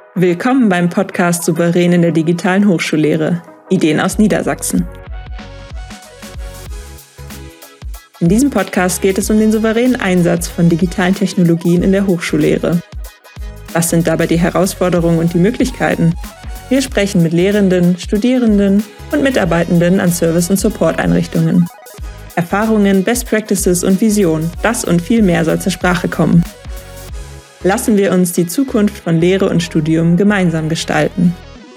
Willkommen beim Podcast Souverän in der digitalen Hochschullehre. Ideen aus Niedersachsen. In diesem Podcast geht es um den souveränen Einsatz von digitalen Technologien in der Hochschullehre. Was sind dabei die Herausforderungen und die Möglichkeiten? Wir sprechen mit Lehrenden, Studierenden und Mitarbeitenden an Service- und Support-Einrichtungen. Erfahrungen, Best Practices und Vision, das und viel mehr soll zur Sprache kommen. Lassen wir uns die Zukunft von Lehre und Studium gemeinsam gestalten.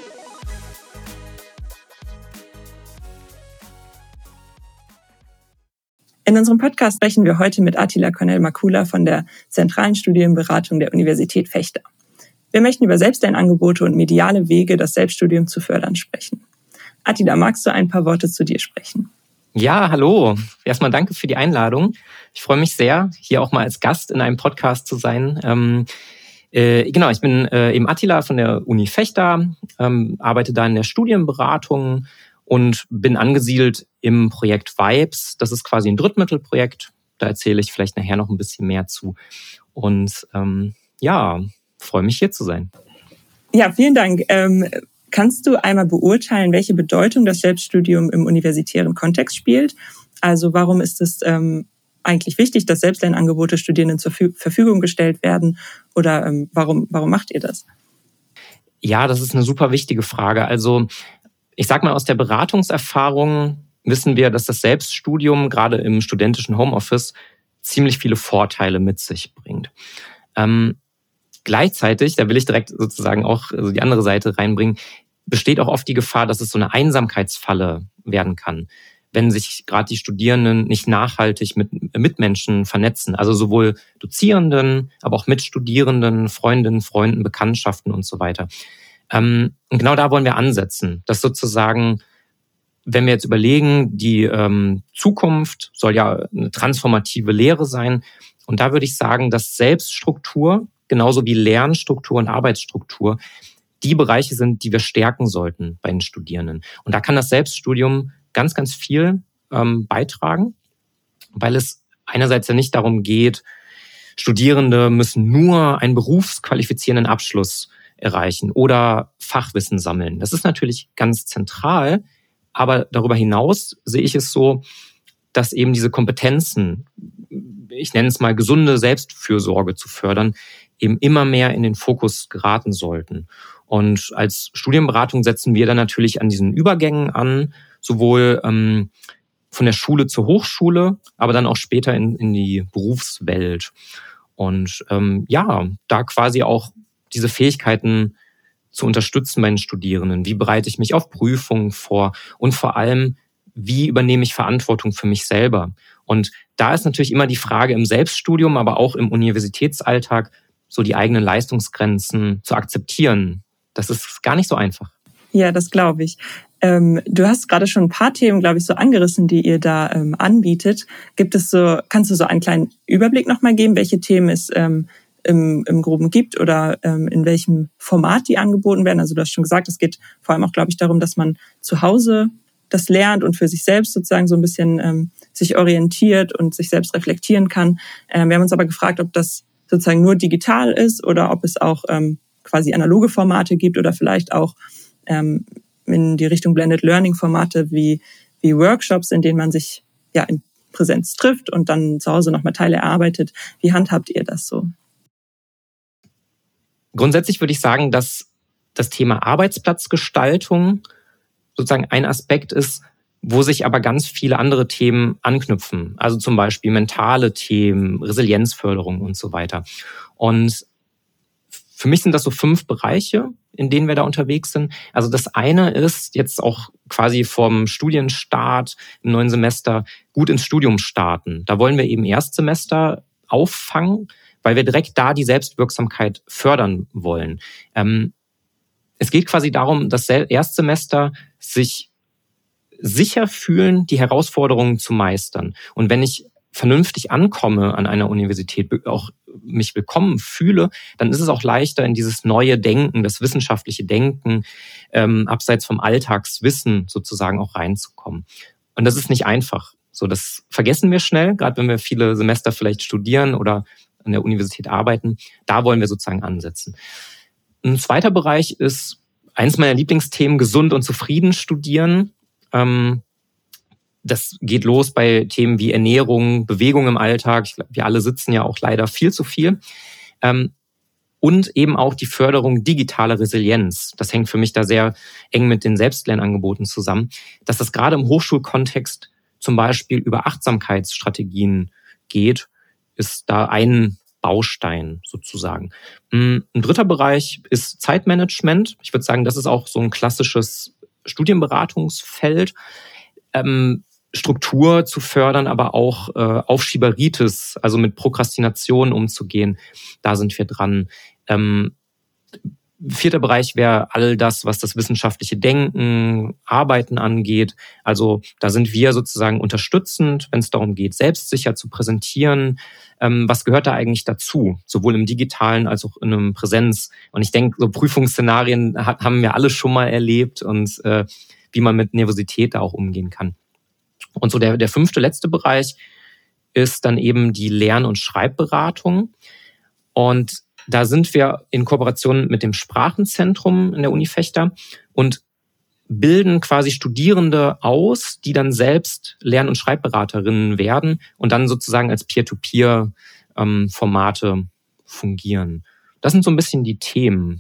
In unserem Podcast sprechen wir heute mit Attila Cornell-Makula von der Zentralen Studienberatung der Universität Vechta. Wir möchten über Selbstlernangebote und mediale Wege, das Selbststudium zu fördern, sprechen. Attila, magst du ein paar Worte zu dir sprechen? Ja, hallo. Erstmal danke für die Einladung. Ich freue mich sehr, hier auch mal als Gast in einem Podcast zu sein. Ich bin eben Attila von der Uni Vechta, arbeite da in der Studienberatung und bin angesiedelt im Projekt Vibes. Das ist quasi ein Drittmittelprojekt. Da erzähle ich vielleicht nachher noch ein bisschen mehr zu. Und freue mich hier zu sein. Ja, vielen Dank. Kannst du einmal beurteilen, welche Bedeutung das Selbststudium im universitären Kontext spielt? Also warum ist es eigentlich wichtig, dass Selbstlernangebote Studierenden zur Verfügung gestellt werden? Oder warum macht ihr das? Ja, das ist eine super wichtige Frage. Also ich sag mal, aus der Beratungserfahrung wissen wir, dass das Selbststudium gerade im studentischen Homeoffice ziemlich viele Vorteile mit sich bringt. Gleichzeitig, da will ich direkt sozusagen auch die andere Seite reinbringen, besteht auch oft die Gefahr, dass es so eine Einsamkeitsfalle werden kann, wenn sich gerade die Studierenden nicht nachhaltig mit Mitmenschen vernetzen. Also sowohl Dozierenden, aber auch Mitstudierenden, Freundinnen, Freunden, Bekanntschaften und so weiter. Und genau da wollen wir ansetzen, dass sozusagen, wenn wir jetzt überlegen, die Zukunft soll ja eine transformative Lehre sein. Und da würde ich sagen, dass Selbststruktur genauso wie Lernstruktur und Arbeitsstruktur die Bereiche sind, die wir stärken sollten bei den Studierenden. Und da kann das Selbststudium ganz, ganz viel beitragen, weil es einerseits ja nicht darum geht, Studierende müssen nur einen berufsqualifizierenden Abschluss erreichen oder Fachwissen sammeln. Das ist natürlich ganz zentral, aber darüber hinaus sehe ich es so, dass eben diese Kompetenzen, ich nenne es mal gesunde Selbstfürsorge zu fördern, eben immer mehr in den Fokus geraten sollten. Und als Studienberatung setzen wir dann natürlich an diesen Übergängen an, sowohl von der Schule zur Hochschule, aber dann auch später in die Berufswelt. Und da quasi auch diese Fähigkeiten zu unterstützen bei den Studierenden. Wie bereite ich mich auf Prüfungen vor? Und vor allem, wie übernehme ich Verantwortung für mich selber? Und da ist natürlich immer die Frage im Selbststudium, aber auch im Universitätsalltag, so die eigenen Leistungsgrenzen zu akzeptieren. Das ist gar nicht so einfach. Ja, das glaube ich. Du hast gerade schon ein paar Themen, glaube ich, so angerissen, die ihr da anbietet. Kannst du so einen kleinen Überblick nochmal geben, welche Themen es im Groben gibt oder in welchem Format die angeboten werden? Also du hast schon gesagt, es geht vor allem auch, glaube ich, darum, dass man zu Hause das lernt und für sich selbst sozusagen so ein bisschen sich orientiert und sich selbst reflektieren kann. Wir haben uns aber gefragt, ob das sozusagen nur digital ist oder ob es auch quasi analoge Formate gibt oder vielleicht auch in die Richtung Blended Learning Formate wie Workshops, in denen man sich ja in Präsenz trifft und dann zu Hause nochmal Teile erarbeitet. Wie handhabt ihr das so? Grundsätzlich würde ich sagen, dass das Thema Arbeitsplatzgestaltung sozusagen ein Aspekt ist, wo sich aber ganz viele andere Themen anknüpfen. Also zum Beispiel mentale Themen, Resilienzförderung und so weiter. Und für mich sind das so 5 Bereiche, in denen wir da unterwegs sind. Also das eine ist jetzt auch quasi vom Studienstart im neuen Semester gut ins Studium starten. Da wollen wir eben Erstsemester auffangen, weil wir direkt da die Selbstwirksamkeit fördern wollen. Es geht quasi darum, dass Erstsemester sich sicher fühlen, die Herausforderungen zu meistern. Und wenn ich vernünftig ankomme an einer Universität, auch mich willkommen fühle, dann ist es auch leichter, in dieses neue Denken, das wissenschaftliche Denken, abseits vom Alltagswissen sozusagen auch reinzukommen. Und das ist nicht einfach. So, das vergessen wir schnell, gerade wenn wir viele Semester vielleicht studieren oder an der Universität arbeiten. Da wollen wir sozusagen ansetzen. Ein zweiter Bereich ist eins meiner Lieblingsthemen, gesund und zufrieden studieren. Das geht los bei Themen wie Ernährung, Bewegung im Alltag. Ich glaube, wir alle sitzen ja auch leider viel zu viel. Und eben auch die Förderung digitaler Resilienz. Das hängt für mich da sehr eng mit den Selbstlernangeboten zusammen, dass das gerade im Hochschulkontext zum Beispiel über Achtsamkeitsstrategien geht, ist da ein Baustein sozusagen. Ein dritter Bereich ist Zeitmanagement. Ich würde sagen, das ist auch so ein klassisches Studienberatungsfeld. Struktur zu fördern, aber auch Aufschieberitis, also mit Prokrastination umzugehen. Da sind wir dran. Vierter Bereich wäre all das, was das wissenschaftliche Denken, Arbeiten angeht. Also da sind wir sozusagen unterstützend, wenn es darum geht, selbstsicher zu präsentieren. Was gehört da eigentlich dazu? Sowohl im Digitalen als auch in einem Präsenz. Und ich denke, so Prüfungsszenarien haben wir alle schon mal erlebt und wie man mit Nervosität da auch umgehen kann. Und so der fünfte, letzte Bereich ist dann eben die Lern- und Schreibberatung. Und da sind wir in Kooperation mit dem Sprachenzentrum in der Uni Vechta und bilden quasi Studierende aus, die dann selbst Lern- und Schreibberaterinnen werden und dann sozusagen als Peer-to-Peer-Formate fungieren. Das sind so ein bisschen die Themen.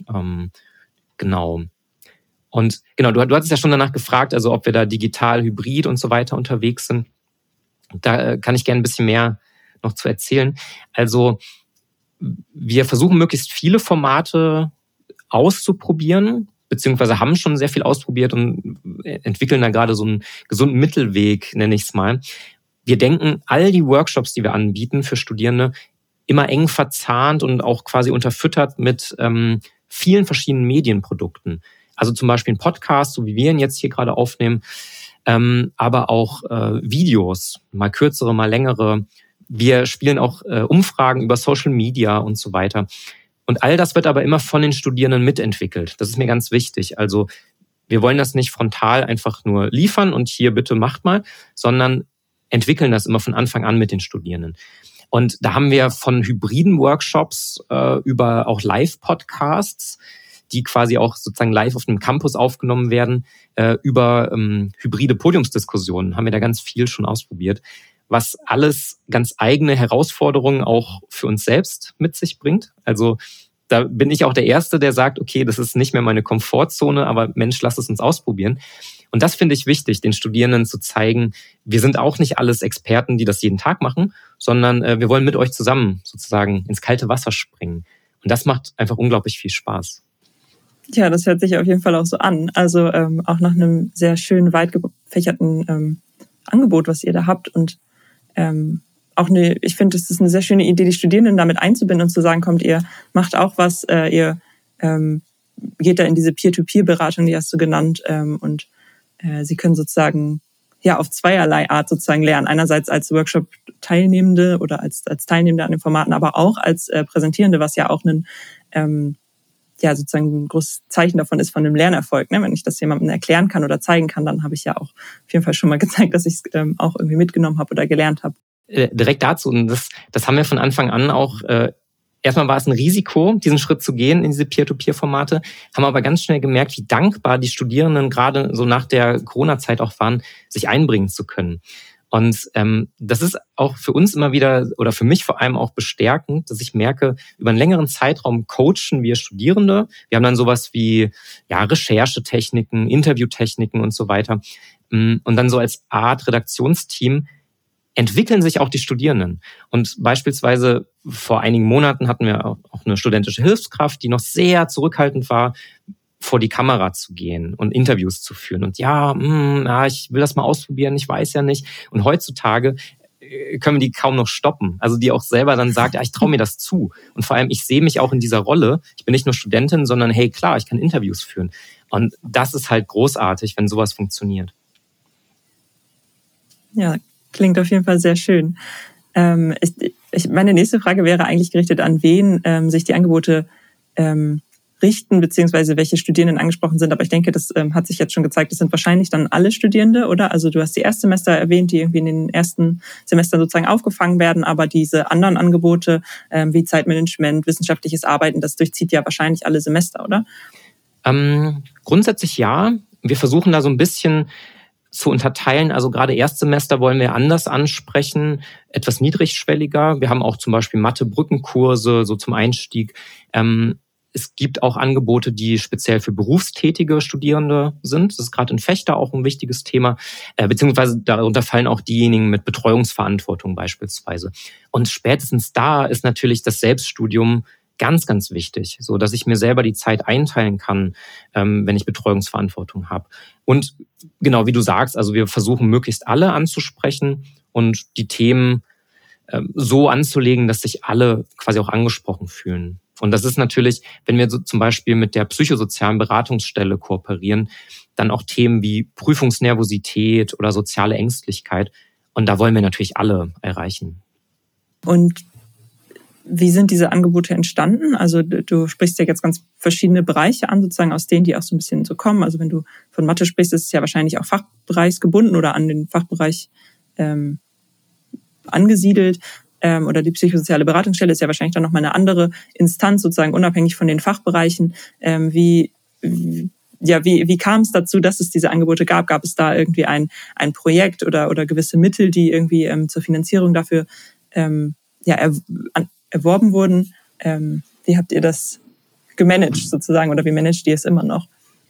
Genau. Und genau, du hattest ja schon danach gefragt, also ob wir da digital, hybrid und so weiter unterwegs sind. Da kann ich gerne ein bisschen mehr noch zu erzählen. Also wir versuchen möglichst viele Formate auszuprobieren, beziehungsweise haben schon sehr viel ausprobiert und entwickeln da gerade so einen gesunden Mittelweg, nenne ich es mal. Wir denken, all die Workshops, die wir anbieten für Studierende, immer eng verzahnt und auch quasi unterfüttert mit vielen verschiedenen Medienprodukten. Also zum Beispiel ein Podcast, so wie wir ihn jetzt hier gerade aufnehmen, aber auch Videos, mal kürzere, mal längere. Wir spielen auch Umfragen über Social Media und so weiter. Und all das wird aber immer von den Studierenden mitentwickelt. Das ist mir ganz wichtig. Also wir wollen das nicht frontal einfach nur liefern und hier bitte macht mal, sondern entwickeln das immer von Anfang an mit den Studierenden. Und da haben wir von hybriden Workshops über auch Live-Podcasts, die quasi auch sozusagen live auf dem Campus aufgenommen werden, über hybride Podiumsdiskussionen haben wir da ganz viel schon ausprobiert, was alles ganz eigene Herausforderungen auch für uns selbst mit sich bringt. Also da bin ich auch der Erste, der sagt, okay, das ist nicht mehr meine Komfortzone, aber Mensch, lass es uns ausprobieren. Und das finde ich wichtig, den Studierenden zu zeigen, wir sind auch nicht alles Experten, die das jeden Tag machen, sondern wir wollen mit euch zusammen sozusagen ins kalte Wasser springen. Und das macht einfach unglaublich viel Spaß. Ja, das hört sich auf jeden Fall auch so an. Also auch nach einem sehr schön weit gefächerten Angebot, was ihr da habt. Und ich finde, es ist eine sehr schöne Idee, die Studierenden damit einzubinden und zu sagen, kommt, ihr macht auch was, ihr geht da in diese Peer-to-Peer-Beratung, die hast du genannt, und sie können sozusagen ja auf zweierlei Art sozusagen lernen. Einerseits als Workshop-Teilnehmende oder als Teilnehmende an den Formaten, aber auch als Präsentierende, was ja auch sozusagen ein großes Zeichen davon ist von einem Lernerfolg. Ne? Wenn ich das jemandem erklären kann oder zeigen kann, dann habe ich ja auch auf jeden Fall schon mal gezeigt, dass ich es auch irgendwie mitgenommen habe oder gelernt habe. Direkt dazu, und das haben wir von Anfang an auch, erstmal war es ein Risiko, diesen Schritt zu gehen in diese Peer-to-Peer-Formate, haben aber ganz schnell gemerkt, wie dankbar die Studierenden gerade so nach der Corona-Zeit auch waren, sich einbringen zu können. Und das ist auch für uns immer wieder oder für mich vor allem auch bestärkend, dass ich merke, über einen längeren Zeitraum coachen wir Studierende. Wir haben dann sowas wie Recherchetechniken, Interviewtechniken und so weiter. Und dann so als Art Redaktionsteam entwickeln sich auch die Studierenden. Und beispielsweise vor einigen Monaten hatten wir auch eine studentische Hilfskraft, die noch sehr zurückhaltend war, vor die Kamera zu gehen und Interviews zu führen. Und ich will das mal ausprobieren, ich weiß ja nicht. Und heutzutage können wir die kaum noch stoppen. Also die auch selber dann sagt, ich traue mir das zu. Und vor allem, ich sehe mich auch in dieser Rolle. Ich bin nicht nur Studentin, sondern hey, klar, ich kann Interviews führen. Und das ist halt großartig, wenn sowas funktioniert. Ja, klingt auf jeden Fall sehr schön. Meine nächste Frage wäre eigentlich gerichtet an wen sich die Angebote richten, beziehungsweise welche Studierenden angesprochen sind. Aber ich denke, das hat sich jetzt schon gezeigt, das sind wahrscheinlich dann alle Studierende, oder? Also du hast die Erstsemester erwähnt, die irgendwie in den ersten Semestern sozusagen aufgefangen werden, aber diese anderen Angebote wie Zeitmanagement, wissenschaftliches Arbeiten, das durchzieht ja wahrscheinlich alle Semester, oder? Grundsätzlich ja. Wir versuchen da so ein bisschen zu unterteilen. Also gerade Erstsemester wollen wir anders ansprechen, etwas niedrigschwelliger. Wir haben auch zum Beispiel Mathe-Brückenkurse, so zum Einstieg. Es gibt auch Angebote, die speziell für berufstätige Studierende sind. Das ist gerade in Vechta auch ein wichtiges Thema. Beziehungsweise darunter fallen auch diejenigen mit Betreuungsverantwortung beispielsweise. Und spätestens da ist natürlich das Selbststudium ganz, ganz wichtig, so dass ich mir selber die Zeit einteilen kann, wenn ich Betreuungsverantwortung habe. Und genau wie du sagst, also wir versuchen möglichst alle anzusprechen und die Themen so anzulegen, dass sich alle quasi auch angesprochen fühlen. Und das ist natürlich, wenn wir so zum Beispiel mit der psychosozialen Beratungsstelle kooperieren, dann auch Themen wie Prüfungsnervosität oder soziale Ängstlichkeit. Und da wollen wir natürlich alle erreichen. Und wie sind diese Angebote entstanden? Also du sprichst ja jetzt ganz verschiedene Bereiche an, sozusagen aus denen, die auch so ein bisschen so kommen. Also wenn du von Mathe sprichst, ist es ja wahrscheinlich auch fachbereichsgebunden oder an den Fachbereich angesiedelt. Oder die psychosoziale Beratungsstelle ist ja wahrscheinlich dann nochmal eine andere Instanz, sozusagen unabhängig von den Fachbereichen. Wie kam es dazu, dass es diese Angebote gab? Gab es da irgendwie ein Projekt oder gewisse Mittel, die irgendwie zur Finanzierung dafür erworben wurden? Wie habt ihr das gemanagt sozusagen oder wie managt ihr es immer noch?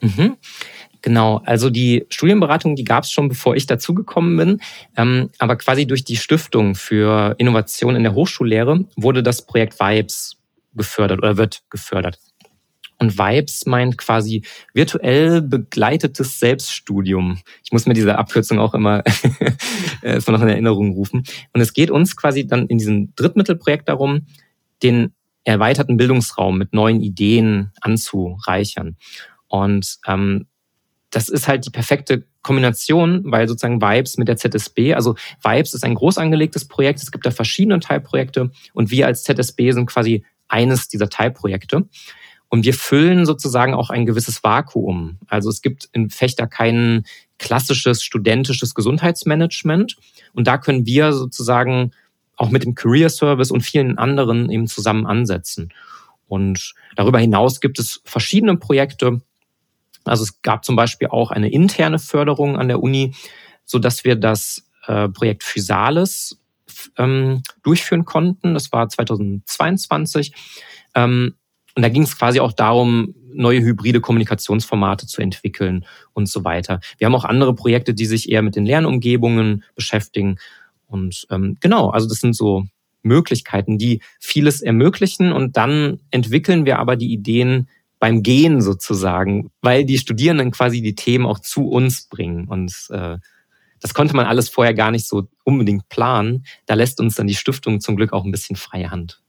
Genau, also die Studienberatung, die gab es schon, bevor ich dazugekommen bin. Aber quasi durch die Stiftung für Innovation in der Hochschullehre wurde das Projekt VIBES gefördert oder wird gefördert. Und VIBES meint quasi virtuell begleitetes Selbststudium. Ich muss mir diese Abkürzung auch immer erstmal noch in Erinnerung rufen. Und es geht uns quasi dann in diesem Drittmittelprojekt darum, den erweiterten Bildungsraum mit neuen Ideen anzureichern. Und das ist halt die perfekte Kombination, weil sozusagen VIBES mit der ZSB, also VIBES ist ein groß angelegtes Projekt, es gibt da verschiedene Teilprojekte und wir als ZSB sind quasi eines dieser Teilprojekte. Und wir füllen sozusagen auch ein gewisses Vakuum. Also es gibt in Vechta kein klassisches studentisches Gesundheitsmanagement. Und da können wir sozusagen auch mit dem Career Service und vielen anderen eben zusammen ansetzen. Und darüber hinaus gibt es verschiedene Projekte. Also es gab zum Beispiel auch eine interne Förderung an der Uni, sodass wir das Projekt Physalis durchführen konnten. Das war 2022. Und da ging es quasi auch darum, neue hybride Kommunikationsformate zu entwickeln und so weiter. Wir haben auch andere Projekte, die sich eher mit den Lernumgebungen beschäftigen. Und genau, also das sind so Möglichkeiten, die vieles ermöglichen. Und dann entwickeln wir aber die Ideen beim Gehen sozusagen, weil die Studierenden quasi die Themen auch zu uns bringen. Und das konnte man alles vorher gar nicht so unbedingt planen. Da lässt uns dann die Stiftung zum Glück auch ein bisschen freie Hand.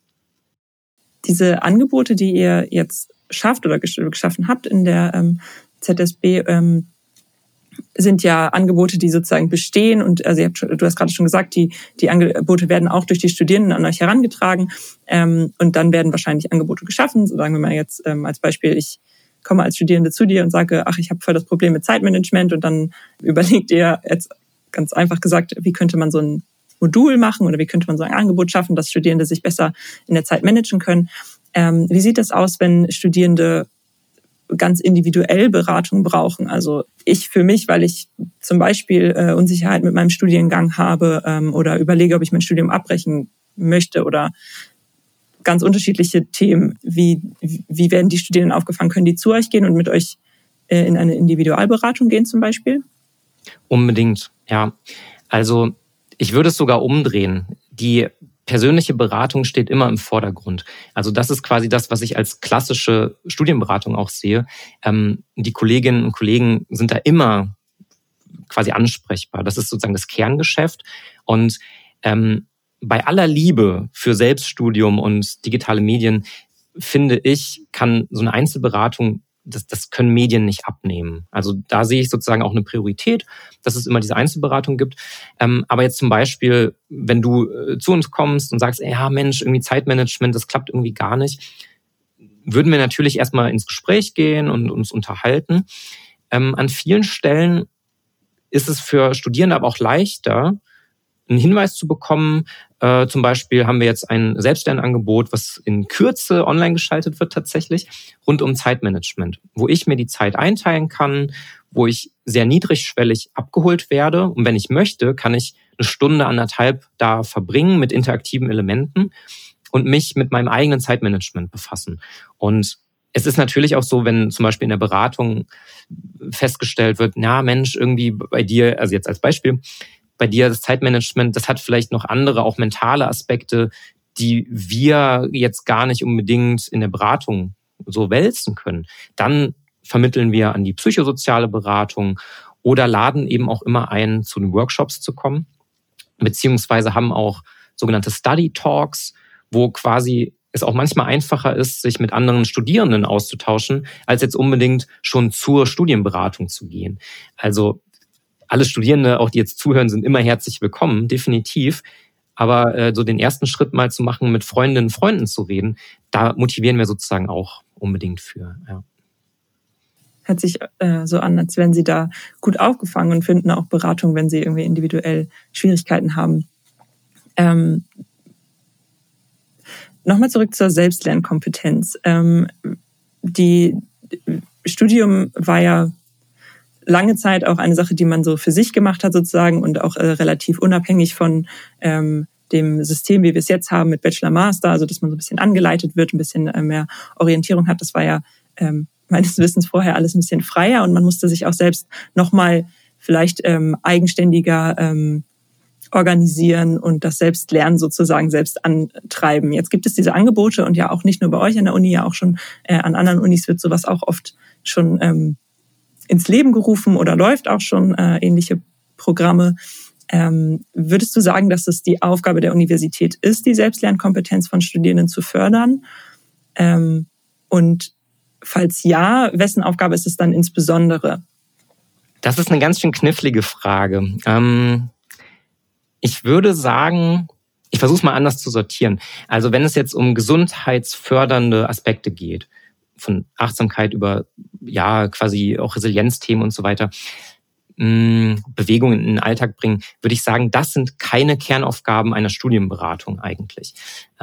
Diese Angebote, die ihr jetzt schafft oder geschaffen habt in der ZSB, sind ja Angebote, die sozusagen bestehen. Und also du hast gerade schon gesagt, die Angebote werden auch durch die Studierenden an euch herangetragen. Und dann werden wahrscheinlich Angebote geschaffen. So sagen wir mal jetzt als Beispiel, ich komme als Studierende zu dir und sage, ich habe voll das Problem mit Zeitmanagement. Und dann überlegt ihr jetzt ganz einfach gesagt, wie könnte man so ein Modul machen oder wie könnte man so ein Angebot schaffen, dass Studierende sich besser in der Zeit managen können. Wie sieht das aus, wenn Studierende ganz individuell Beratung brauchen? Also ich für mich, weil ich zum Beispiel Unsicherheit mit meinem Studiengang habe oder überlege, ob ich mein Studium abbrechen möchte oder ganz unterschiedliche Themen. Wie werden die Studierenden aufgefangen? Können die zu euch gehen und mit euch in eine Individualberatung gehen zum Beispiel? Unbedingt, ja. Also ich würde es sogar umdrehen. Die persönliche Beratung steht immer im Vordergrund. Also das ist quasi das, was ich als klassische Studienberatung auch sehe. Die Kolleginnen und Kollegen sind da immer quasi ansprechbar. Das ist sozusagen das Kerngeschäft. Und bei aller Liebe für Selbststudium und digitale Medien, finde ich, kann so eine Einzelberatung, das können Medien nicht abnehmen. Also da sehe ich sozusagen auch eine Priorität, dass es immer diese Einzelberatung gibt. Aber jetzt zum Beispiel, wenn du zu uns kommst und sagst, ja Mensch, irgendwie Zeitmanagement, das klappt irgendwie gar nicht. würden wir natürlich erstmal ins Gespräch gehen und uns unterhalten. An vielen Stellen ist es für Studierende aber auch leichter, einen Hinweis zu bekommen. Zum Beispiel haben wir jetzt ein Selbstlernangebot, was in Kürze online geschaltet wird tatsächlich, rund um Zeitmanagement, wo ich mir die Zeit einteilen kann, wo ich sehr niedrigschwellig abgeholt werde. Und wenn ich möchte, kann ich 1 Stunde, 1,5 da verbringen mit interaktiven Elementen und mich mit meinem eigenen Zeitmanagement befassen. Und es ist natürlich auch so, wenn zum Beispiel in der Beratung festgestellt wird, na Mensch, irgendwie bei dir, also jetzt als Beispiel, bei dir das Zeitmanagement, das hat vielleicht noch andere, auch mentale Aspekte, die wir jetzt gar nicht unbedingt in der Beratung so wälzen können. Dann vermitteln wir an die psychosoziale Beratung oder laden eben auch immer ein, zu den Workshops zu kommen, beziehungsweise haben auch sogenannte Study Talks, wo quasi es auch manchmal einfacher ist, sich mit anderen Studierenden auszutauschen, als jetzt unbedingt schon zur Studienberatung zu gehen. Also alle Studierende, auch die jetzt zuhören, sind immer herzlich willkommen, definitiv. Aber so den ersten Schritt mal zu machen, mit Freundinnen und Freunden zu reden, da motivieren wir sozusagen auch unbedingt für. Ja. Hört sich so an, als wären Sie da gut aufgefangen und finden auch Beratung, wenn Sie irgendwie individuell Schwierigkeiten haben. Nochmal zurück zur Selbstlernkompetenz. Die Studium war ja lange Zeit auch eine Sache, die man so für sich gemacht hat sozusagen und auch relativ unabhängig von dem System, wie wir es jetzt haben mit Bachelor Master, also dass man so ein bisschen angeleitet wird, ein bisschen mehr Orientierung hat. Das war ja meines Wissens vorher alles ein bisschen freier und man musste sich auch selbst nochmal vielleicht eigenständiger organisieren und das Selbstlernen sozusagen selbst antreiben. Jetzt gibt es diese Angebote und ja auch nicht nur bei euch an der Uni, ja auch schon an anderen Unis wird sowas auch oft schon ins Leben gerufen oder läuft auch schon ähnliche Programme. Würdest du sagen, dass es die Aufgabe der Universität ist, die Selbstlernkompetenz von Studierenden zu fördern? Und falls ja, wessen Aufgabe ist es dann insbesondere? Das ist eine ganz schön knifflige Frage. Ich würde sagen, ich versuche es mal anders zu sortieren. Also wenn es jetzt um gesundheitsfördernde Aspekte geht, von Achtsamkeit über ja quasi auch Resilienzthemen und so weiter, Bewegungen in den Alltag bringen, würde ich sagen, das sind keine Kernaufgaben einer Studienberatung eigentlich.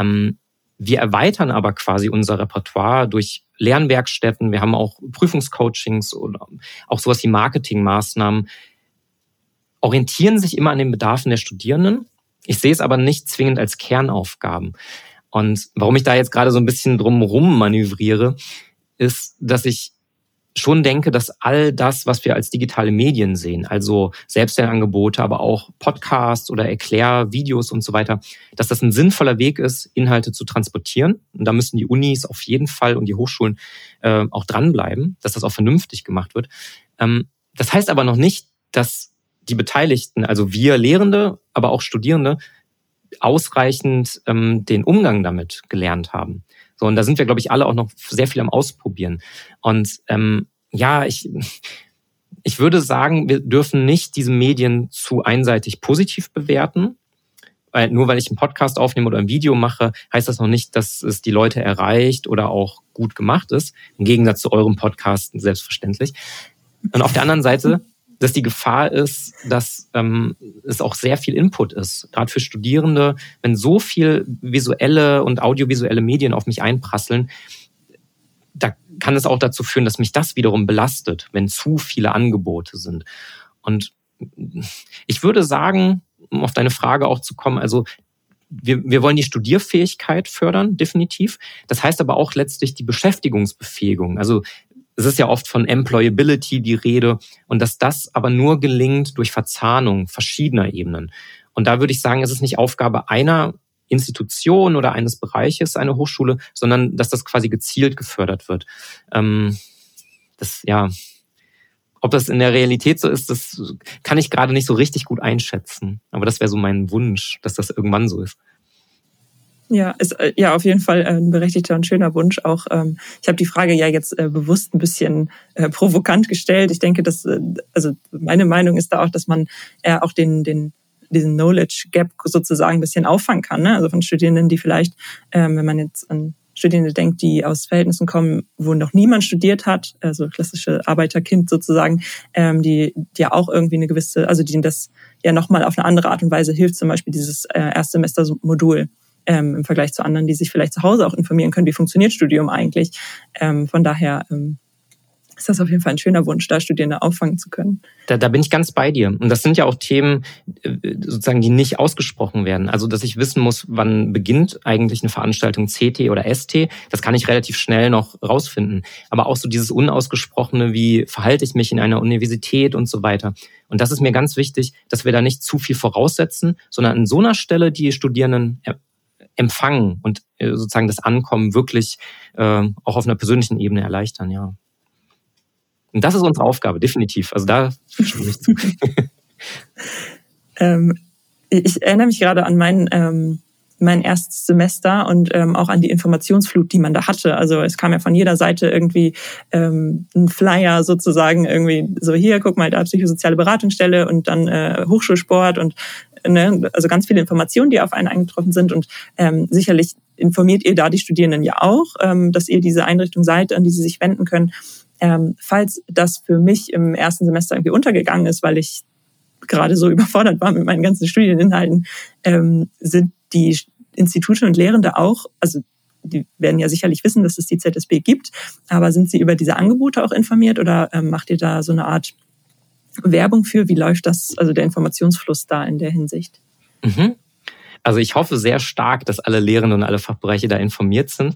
Wir erweitern aber quasi unser Repertoire durch Lernwerkstätten. Wir haben auch Prüfungscoachings oder auch sowas wie Marketingmaßnahmen. Orientieren sich immer an den Bedarfen der Studierenden. Ich sehe es aber nicht zwingend als Kernaufgaben. Und warum ich da jetzt gerade so ein bisschen drumherum manövriere, ist, dass ich schon denke, dass all das, was wir als digitale Medien sehen, also Selbstlernangebote, aber auch Podcasts oder Erklärvideos und so weiter, dass das ein sinnvoller Weg ist, Inhalte zu transportieren. Und da müssen die Unis auf jeden Fall und die Hochschulen auch dranbleiben, dass das auch vernünftig gemacht wird. Das heißt aber noch nicht, dass die Beteiligten, also wir Lehrende, aber auch Studierende, ausreichend den Umgang damit gelernt haben. So, und da sind wir, glaube ich, alle auch noch sehr viel am Ausprobieren. Und ja, ich würde sagen, wir dürfen nicht diese Medien zu einseitig positiv bewerten. Nur weil ich einen Podcast aufnehme oder ein Video mache, heißt das noch nicht, dass es die Leute erreicht oder auch gut gemacht ist. Im Gegensatz zu eurem Podcast, selbstverständlich. Und auf der anderen Seite, dass die Gefahr ist, dass es auch sehr viel Input ist. Gerade für Studierende, wenn so viel visuelle und audiovisuelle Medien auf mich einprasseln, da kann es auch dazu führen, dass mich das wiederum belastet, wenn zu viele Angebote sind. Und ich würde sagen, um auf deine Frage auch zu kommen, also wir wollen die Studierfähigkeit fördern, definitiv. Das heißt aber auch letztlich die Beschäftigungsbefähigung. Also es ist ja oft von Employability die Rede und dass das aber nur gelingt durch Verzahnung verschiedener Ebenen. Und da würde ich sagen, es ist nicht Aufgabe einer Institution oder eines Bereiches, eine Hochschule, sondern dass das quasi gezielt gefördert wird. Ob das in der Realität so ist, das kann ich gerade nicht so richtig gut einschätzen. Aber das wäre so mein Wunsch, dass das irgendwann so ist. Ja, ist ja auf jeden Fall ein berechtigter und schöner Wunsch. Auch ich habe die Frage ja jetzt bewusst ein bisschen provokant gestellt. Ich denke, dass also meine Meinung ist da auch, dass man auch diesen Knowledge Gap sozusagen ein bisschen auffangen kann. Ne? Also von Studierenden, die vielleicht, wenn man jetzt an Studierende denkt, die aus Verhältnissen kommen, wo noch niemand studiert hat, also klassische Arbeiterkind sozusagen, die ja auch irgendwie eine gewisse, also denen das ja nochmal auf eine andere Art und Weise hilft, zum Beispiel dieses Erstsemester-Modul im Vergleich zu anderen, die sich vielleicht zu Hause auch informieren können, wie funktioniert Studium eigentlich. Von daher ist das auf jeden Fall ein schöner Wunsch, da Studierende auffangen zu können. Da bin ich ganz bei dir. Und das sind ja auch Themen, sozusagen, die nicht ausgesprochen werden. Also, dass ich wissen muss, wann beginnt eigentlich eine Veranstaltung CT oder ST, das kann ich relativ schnell noch rausfinden. Aber auch so dieses Unausgesprochene, wie verhalte ich mich in einer Universität und so weiter. Und das ist mir ganz wichtig, dass wir da nicht zu viel voraussetzen, sondern an so einer Stelle die Studierenden empfangen und sozusagen das Ankommen wirklich auch auf einer persönlichen Ebene erleichtern, ja. Und das ist unsere Aufgabe, definitiv. Also da stimme ich zu. Ich erinnere mich gerade an mein erstes Semester und auch an die Informationsflut, die man da hatte. Also es kam ja von jeder Seite irgendwie ein Flyer sozusagen, irgendwie so, hier, guck mal, da psychosoziale Beratungsstelle und dann Hochschulsport und also ganz viele Informationen, die auf einen eingetroffen sind. Und sicherlich informiert ihr da die Studierenden ja auch, dass ihr diese Einrichtung seid, an die sie sich wenden können. Falls das für mich im ersten Semester irgendwie untergegangen ist, weil ich gerade so überfordert war mit meinen ganzen Studieninhalten, sind die Institute und Lehrende auch, also die werden ja sicherlich wissen, dass es die ZSB gibt, aber sind sie über diese Angebote auch informiert oder macht ihr da so eine Art Werbung für? Wie läuft das, also der Informationsfluss da in der Hinsicht? Also ich hoffe sehr stark, dass alle Lehrenden und alle Fachbereiche da informiert sind.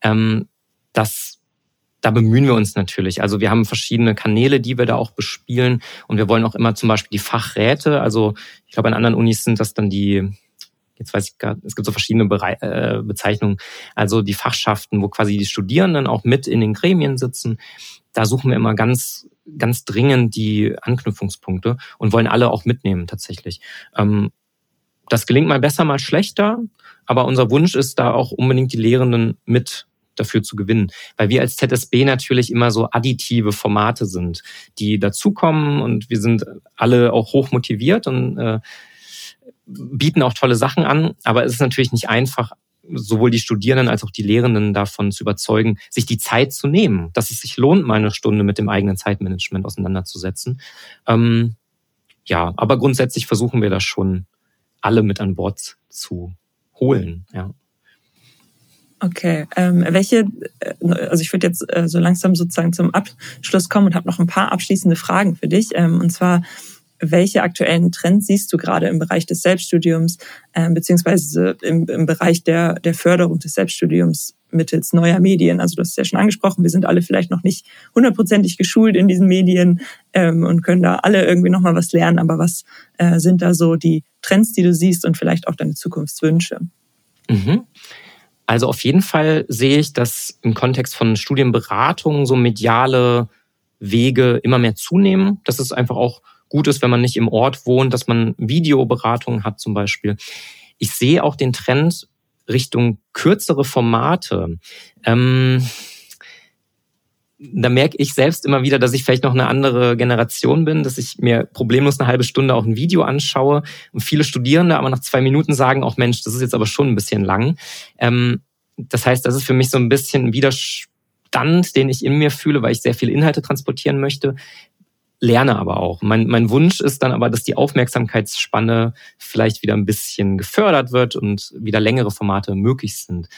Da bemühen wir uns natürlich. Also wir haben verschiedene Kanäle, die wir da auch bespielen. Und wir wollen auch immer zum Beispiel die Fachräte. Also ich glaube, an anderen Unis sind das dann jetzt weiß ich gar nicht, es gibt so verschiedene Bezeichnungen. Also die Fachschaften, wo quasi die Studierenden auch mit in den Gremien sitzen. Da suchen wir immer ganz, ganz dringend die Anknüpfungspunkte und wollen alle auch mitnehmen tatsächlich. Das gelingt mal besser, mal schlechter. Aber unser Wunsch ist da auch unbedingt die Lehrenden mit dafür zu gewinnen. Weil wir als ZSB natürlich immer so additive Formate sind, die dazukommen und wir sind alle auch hoch motiviert und bieten auch tolle Sachen an. Aber es ist natürlich nicht einfach, sowohl die Studierenden als auch die Lehrenden davon zu überzeugen, sich die Zeit zu nehmen, dass es sich lohnt, mal eine Stunde mit dem eigenen Zeitmanagement auseinanderzusetzen. Ja, aber grundsätzlich versuchen wir das schon, alle mit an Bord zu holen, ja. Okay, also ich würde jetzt so langsam sozusagen zum Abschluss kommen und habe noch ein paar abschließende Fragen für dich. Und zwar, welche aktuellen Trends siehst du gerade im Bereich des Selbststudiums, beziehungsweise im Bereich der Förderung des Selbststudiums mittels neuer Medien? Also du hast es ja schon angesprochen, wir sind alle vielleicht noch nicht 100%ig geschult in diesen Medien und können da alle irgendwie nochmal was lernen. Aber was sind da so die Trends, die du siehst und vielleicht auch deine Zukunftswünsche? Also auf jeden Fall sehe ich, dass im Kontext von Studienberatung so mediale Wege immer mehr zunehmen. Dass es einfach auch gut ist, wenn man nicht im Ort wohnt, dass man Videoberatungen hat zum Beispiel. Ich sehe auch den Trend Richtung kürzere Formate. Da merke ich selbst immer wieder, dass ich vielleicht noch eine andere Generation bin, dass ich mir problemlos eine halbe Stunde auch ein Video anschaue und viele Studierende aber nach 2 Minuten sagen, auch Mensch, das ist jetzt aber schon ein bisschen lang. Das heißt, das ist für mich so ein bisschen ein Widerstand, den ich in mir fühle, weil ich sehr viele Inhalte transportieren möchte, lerne aber auch. Mein Wunsch ist dann aber, dass die Aufmerksamkeitsspanne vielleicht wieder ein bisschen gefördert wird und wieder längere Formate möglich sind.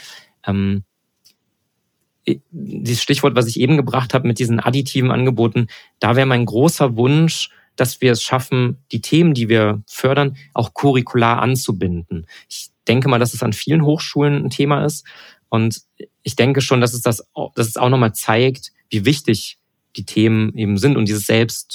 Dieses Stichwort, was ich eben gebracht habe mit diesen additiven Angeboten, da wäre mein großer Wunsch, dass wir es schaffen, die Themen, die wir fördern, auch curricular anzubinden. Ich denke mal, dass es an vielen Hochschulen ein Thema ist und ich denke schon, dass es auch nochmal zeigt, wie wichtig die Themen eben sind und dieses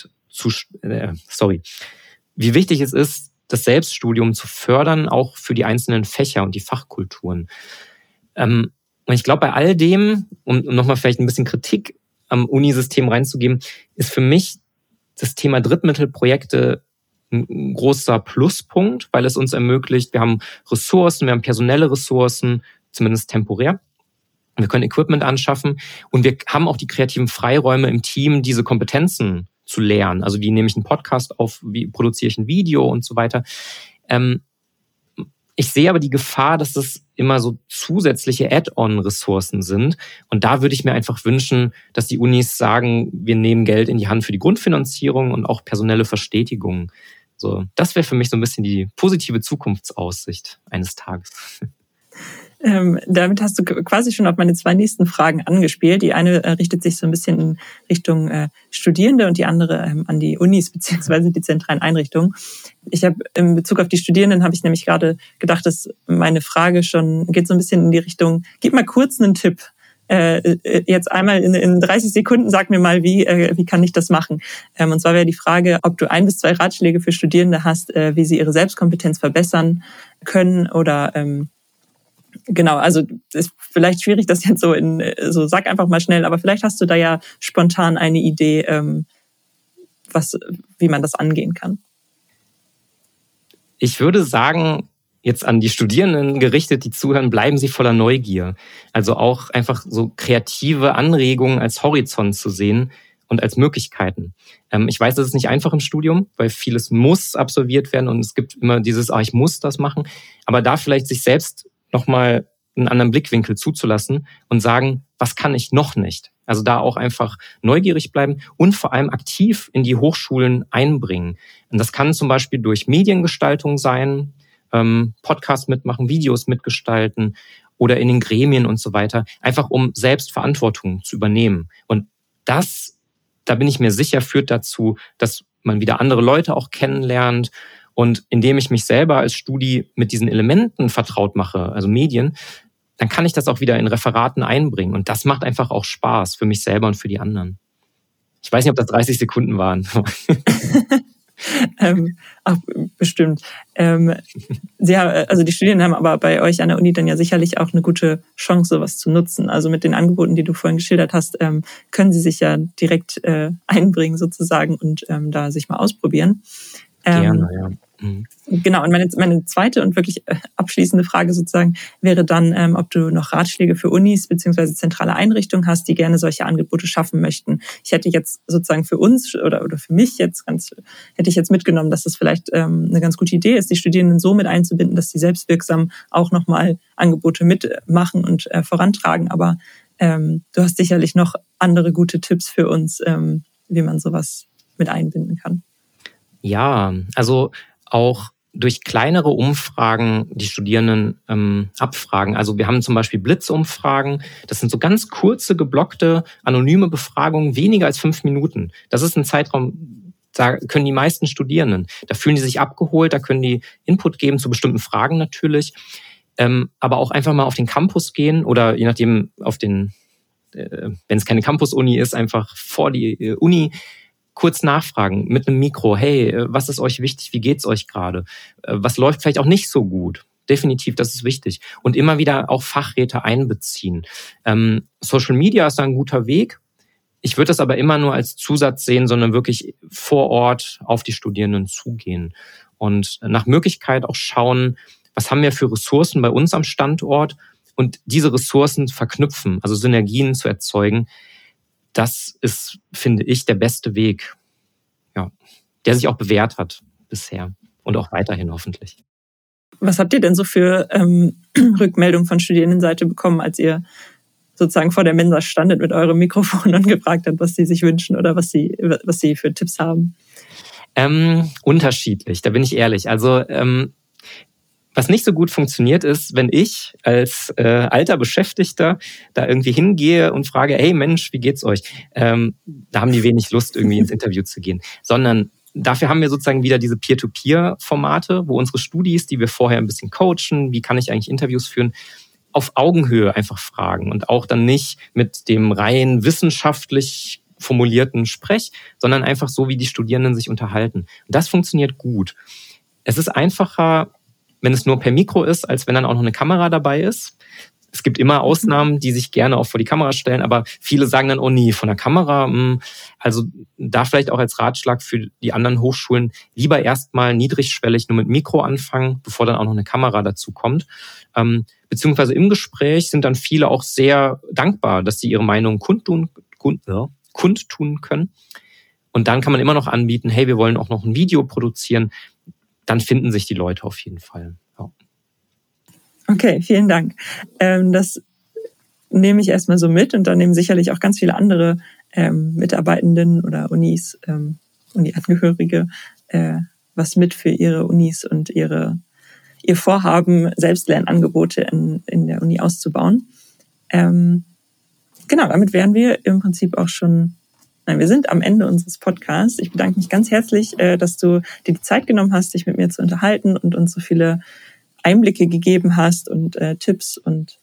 wie wichtig es ist, das Selbststudium zu fördern, auch für die einzelnen Fächer und die Fachkulturen. Und ich glaube, bei all dem, um nochmal vielleicht ein bisschen Kritik am Unisystem reinzugeben, ist für mich das Thema Drittmittelprojekte ein großer Pluspunkt, weil es uns ermöglicht, wir haben Ressourcen, wir haben personelle Ressourcen, zumindest temporär. Wir können Equipment anschaffen und wir haben auch die kreativen Freiräume im Team, diese Kompetenzen zu lernen. Also wie nehme ich einen Podcast auf, wie produziere ich ein Video und so weiter. Ich sehe aber die Gefahr, dass das immer so zusätzliche Add-on-Ressourcen sind. Und da würde ich mir einfach wünschen, dass die Unis sagen, wir nehmen Geld in die Hand für die Grundfinanzierung und auch personelle Verstetigung. So, das wäre für mich so ein bisschen die positive Zukunftsaussicht eines Tages. Damit hast du quasi schon auf meine 2 nächsten Fragen angespielt. Die eine richtet sich so ein bisschen in Richtung Studierende und die andere an die Unis beziehungsweise die zentralen Einrichtungen. Ich habe in Bezug auf die Studierenden habe ich nämlich gerade gedacht, dass meine Frage schon geht so ein bisschen in die Richtung, gib mal kurz einen Tipp. Jetzt einmal in 30 Sekunden, sag mir mal, wie kann ich das machen? Und zwar wäre die Frage, ob du 1 bis 2 Ratschläge für Studierende hast, wie sie ihre Selbstkompetenz verbessern können oder genau, also ist vielleicht schwierig, das jetzt so sag einfach mal schnell, aber vielleicht hast du da ja spontan eine Idee, wie man das angehen kann. Ich würde sagen, jetzt an die Studierenden gerichtet, die zuhören, bleiben Sie voller Neugier. Also auch einfach so kreative Anregungen als Horizont zu sehen und als Möglichkeiten. Ich weiß, das ist nicht einfach im Studium, weil vieles muss absolviert werden und es gibt immer dieses, ich muss das machen. Aber da vielleicht sich selbst nochmal einen anderen Blickwinkel zuzulassen und sagen, was kann ich noch nicht? Also da auch einfach neugierig bleiben und vor allem aktiv in die Hochschulen einbringen. Und das kann zum Beispiel durch Mediengestaltung sein, Podcasts mitmachen, Videos mitgestalten oder in den Gremien und so weiter, einfach um selbst Verantwortung zu übernehmen. Und das, da bin ich mir sicher, führt dazu, dass man wieder andere Leute auch kennenlernt. Und indem ich mich selber als Studi mit diesen Elementen vertraut mache, also Medien, dann kann ich das auch wieder in Referaten einbringen. Und das macht einfach auch Spaß für mich selber und für die anderen. Ich weiß nicht, ob das 30 Sekunden waren. Bestimmt. Also die Studierenden haben aber bei euch an der Uni dann ja sicherlich auch eine gute Chance, sowas zu nutzen. Also mit den Angeboten, die du vorhin geschildert hast, können sie sich ja direkt einbringen sozusagen und da sich mal ausprobieren. Gerne, ja. Genau, und meine zweite und wirklich abschließende Frage sozusagen wäre dann, ob du noch Ratschläge für Unis beziehungsweise zentrale Einrichtungen hast, die gerne solche Angebote schaffen möchten. Ich hätte jetzt sozusagen für uns oder für mich hätte ich jetzt mitgenommen, dass das vielleicht eine ganz gute Idee ist, die Studierenden so mit einzubinden, dass sie selbstwirksam auch nochmal Angebote mitmachen und vorantragen. Aber du hast sicherlich noch andere gute Tipps für uns, wie man sowas mit einbinden kann. Ja, also auch durch kleinere Umfragen die Studierenden abfragen. Also wir haben zum Beispiel Blitzumfragen. Das sind so ganz kurze, geblockte, anonyme Befragungen, weniger als 5 Minuten. Das ist ein Zeitraum, da können die meisten Studierenden. Da fühlen die sich abgeholt, da können die Input geben zu bestimmten Fragen natürlich. Aber auch einfach mal auf den Campus gehen oder je nachdem wenn es keine Campus-Uni ist, einfach vor die Uni kurz nachfragen mit einem Mikro. Hey, was ist euch wichtig? Wie geht's euch gerade? Was läuft vielleicht auch nicht so gut? Definitiv, das ist wichtig. Und immer wieder auch Fachräte einbeziehen. Social Media ist da ein guter Weg. Ich würde das aber immer nur als Zusatz sehen, sondern wirklich vor Ort auf die Studierenden zugehen. Und nach Möglichkeit auch schauen, was haben wir für Ressourcen bei uns am Standort und diese Ressourcen verknüpfen, also Synergien zu erzeugen. Das ist, finde ich, der beste Weg, ja, der sich auch bewährt hat bisher und auch weiterhin hoffentlich. Was habt ihr denn so für Rückmeldungen von Studierendenseite bekommen, als ihr sozusagen vor der Mensa standet mit eurem Mikrofon und gefragt habt, was sie sich wünschen oder was sie für Tipps haben? Unterschiedlich, da bin ich ehrlich. Also was nicht so gut funktioniert ist, wenn ich als alter Beschäftigter da irgendwie hingehe und frage, hey Mensch, wie geht's euch? Da haben die wenig Lust, irgendwie ins Interview zu gehen. Sondern dafür haben wir sozusagen wieder diese Peer-to-Peer-Formate, wo unsere Studis, die wir vorher ein bisschen coachen, wie kann ich eigentlich Interviews führen, auf Augenhöhe einfach fragen und auch dann nicht mit dem rein wissenschaftlich formulierten Sprech, sondern einfach so, wie die Studierenden sich unterhalten. Und das funktioniert gut. Es ist einfacher, wenn es nur per Mikro ist, als wenn dann auch noch eine Kamera dabei ist. Es gibt immer Ausnahmen, die sich gerne auch vor die Kamera stellen, aber viele sagen dann, oh nee, von der Kamera. Also da vielleicht auch als Ratschlag für die anderen Hochschulen, lieber erstmal niedrigschwellig nur mit Mikro anfangen, bevor dann auch noch eine Kamera dazu kommt. Beziehungsweise im Gespräch sind dann viele auch sehr dankbar, dass sie ihre Meinung kundtun können. Und dann kann man immer noch anbieten, hey, wir wollen auch noch ein Video produzieren. Dann finden sich die Leute auf jeden Fall. Ja. Okay, vielen Dank. Das nehme ich erstmal so mit und dann nehmen sicherlich auch ganz viele andere Mitarbeitenden oder Unis, Uni-Angehörige was mit für ihre Unis und ihr Vorhaben, Selbstlernangebote in der Uni auszubauen. Genau, damit wären wir im Prinzip auch schon, wir sind am Ende unseres Podcasts. Ich bedanke mich ganz herzlich, dass du dir die Zeit genommen hast, dich mit mir zu unterhalten und uns so viele Einblicke gegeben hast und Tipps. Und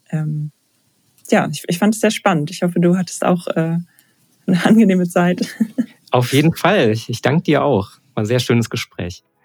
ich fand es sehr spannend. Ich hoffe, du hattest auch eine angenehme Zeit. Auf jeden Fall. Ich danke dir auch. War ein sehr schönes Gespräch.